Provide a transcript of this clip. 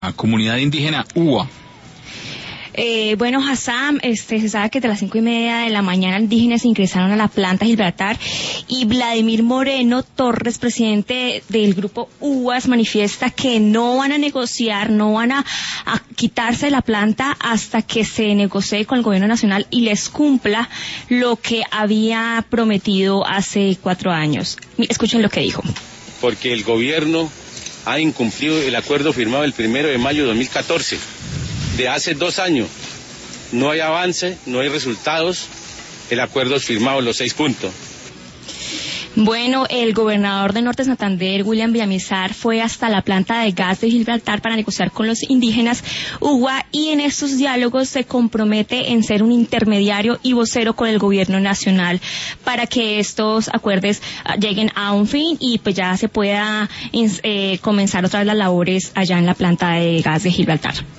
La comunidad indígena UA. Bueno, Hassam, se sabe que de las 5:30 de la mañana indígenas ingresaron a la planta Gibraltar y Vladimir Moreno Torres, presidente del grupo UAS, manifiesta que no van a negociar, no van a quitarse de la planta hasta que se negocie con el gobierno nacional y les cumpla lo que había prometido hace 4 años. Escuchen lo que dijo. Porque el gobierno ha incumplido el acuerdo firmado el 1 de mayo de 2014. De hace 2 años, no hay avance, no hay resultados, el acuerdo es firmado, los 6 puntos. Bueno, el gobernador de Norte Santander, William Villamizar, fue hasta la planta de gas de Gibraltar para negociar con los indígenas UWA y en estos diálogos se compromete en ser un intermediario y vocero con el gobierno nacional para que estos acuerdos lleguen a un fin y pues ya se pueda comenzar otra vez las labores allá en la planta de gas de Gibraltar.